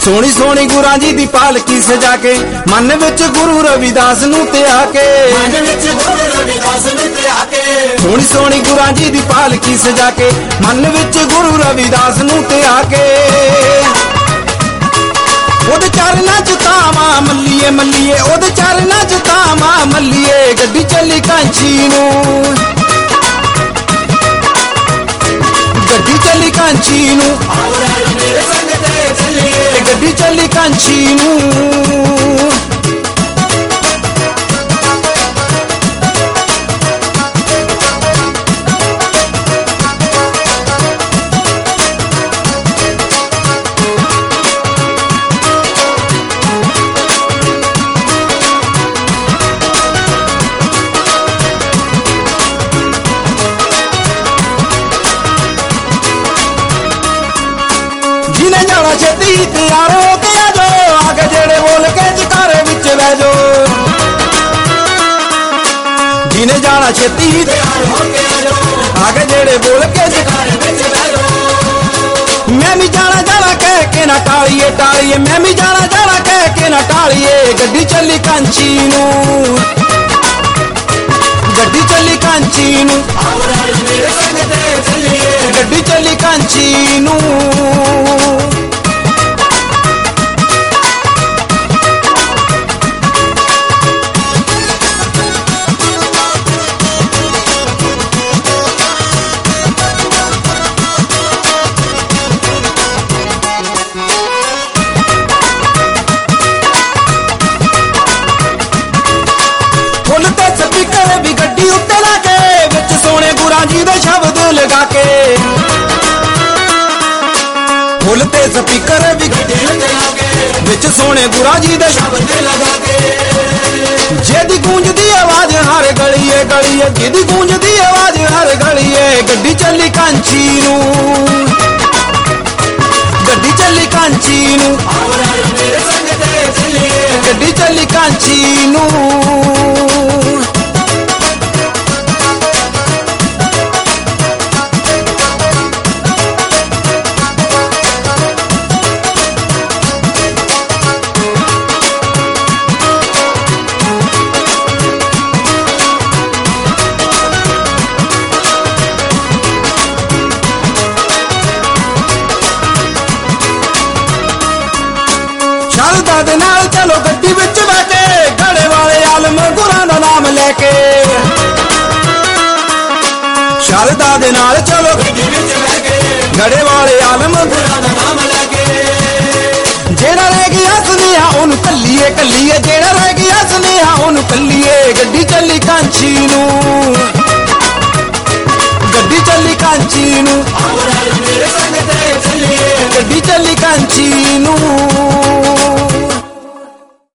सोहनी सोहनी गुरां जी दी पालकी सजा के मन विच गुरु रविदास नूं ते आके सोहनी सोहनी गुरां जी दी पालकी सजा के मन विच गुरु रविदास नूं ते आके ओदे चरनां च तावां मल्लीए मल्लीए ओदे चरनां च तावां मल्लीए गड्डी चली कांची नूं गड्डी चली कांची नूं गड्डी चली कांची नूं जिने जाना छेती तैयार हो के आ जाओ आगे जेड़े बोल के जकारे विच बह जाओ जिने जाना छेती तैयार हो के आ जाओ आगे जेड़े बोल के जकारे विच बह जाओ मैं भी जाना जाना कह के ना टालिए टालिए मैं भी जाना जाना कह के ना टालिए गड्डी चली कांची नूं गड्डी चली कांची नूं गड्डी चली कांची नूं लगा के फुल ते स्पीकर भी विच सोने गुरा जी दे शब्द लगा के जेदी गूंजदी आवाज हर गलीए गलीए जेदी गूंजदी आवाज हर गलीए गड्डी चली कांची नूं गड्डी चली कांची नूं गड्डी चली कांची नूं शरदा दे नाल चलो गड्डी विच बैठे घड़े वाले आलम गुरां दा नाम लेके शरदा दे नाल चलो गड्डी विच बैठे घड़े वाले आलम गुरां दा नाम लेके जेड़ा रह गया सुनेहा ओनू कल्लीए कल्लीए जेड़ा रह गया सुनेहा ओनू कल्लीए गड्डी चली कांची नूं गड्डी चली कांची नूं गड्डी चली कांची नूं